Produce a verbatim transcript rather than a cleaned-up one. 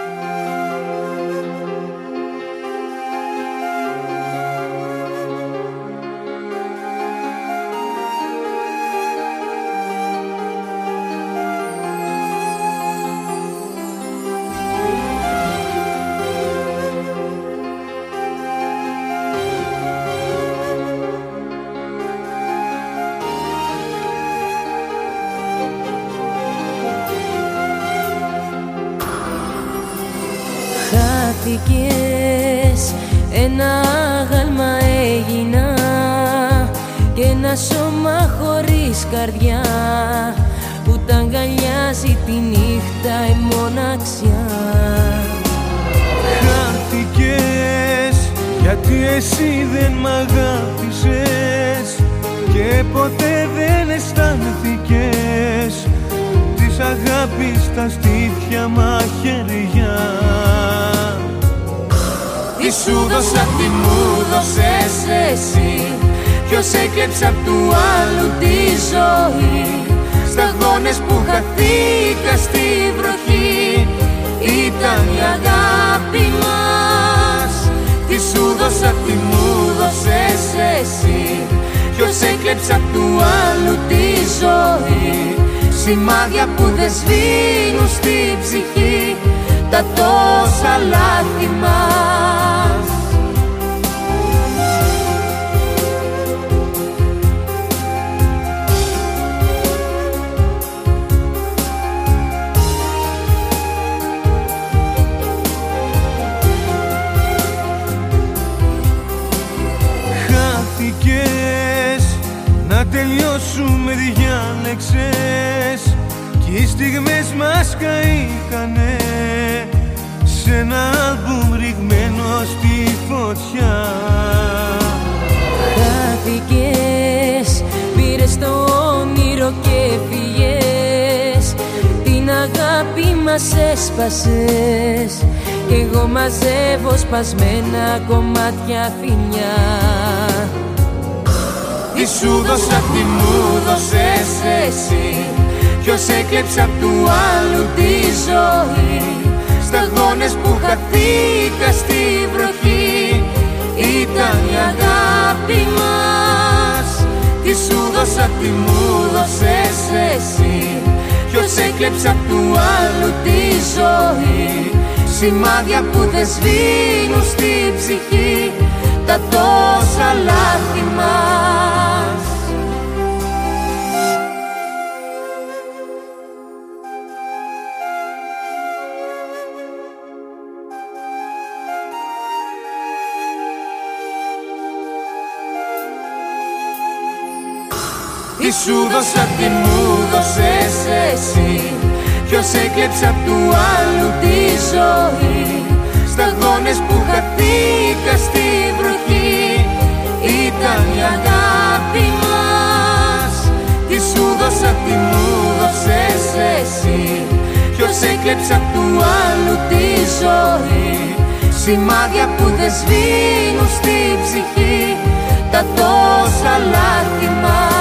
Χάθηκες, ένα άγαλμα έγινα και ένα σώμα χωρίς καρδιά που τα αγκαλιάζει τη νύχτα η μοναξιά. Χάθηκες γιατί εσύ δεν μ' αγάπησες και ποτέ δεν αισθάνθηκες της αγάπης τα στήθια μαχαιριά. Τι σου δώσα, τι μου δώσες εσύ, ποιος έκλεψε απ' του άλλου τη ζωή. Σταγόνες που χαθήκα στη βροχή ήταν η αγάπη μας. Τι σου δώσα, τι μου δώσες εσύ, ποιος έκλεψε απ' του άλλου τη ζωή. Σημάδια που δεν σβήνουν στη ψυχή τα τόσα λάθη μας. Χάθηκες, να τελειώσουμε διάλεξες κι οι στιγμές μας καήκανε σε ένα άλμπουμ ρηγμένο στη φωτιά. Χάθηκες, πήρες το όνειρο και φύγες, την αγάπη μας έσπασες κι εγώ μαζεύω σπασμένα κομμάτια φιλιά. Τι σου δώσα, τι μου δώσες εσύ, ποιος έκλεψε απ' του άλλου τη ζωή. Σταγόνες που χαθήκα στη βροχή ήταν η αγάπη μας. Τι σου δώσα, τι μου δώσες εσύ, ποιος έκλεψε απ' του άλλου τη ζωή. Σημάδια που δεν σβήνουν στη ψυχή τα τόσα λάθη μας. Τι σου δώσα, τι μου δώσες εσύ, ποιος έκλεψε απ' του άλλου τη ζωή. Σταγόνες που χαθήκα στη βροχή ήταν η αγάπη μας. Τι σου δώσα, τι μου δώσες εσύ, ποιος έκλεψε απ' του άλλου τη ζωή. Σημάδια που δεν σβήνουν στη ψυχή τα τόσα λάθη μας.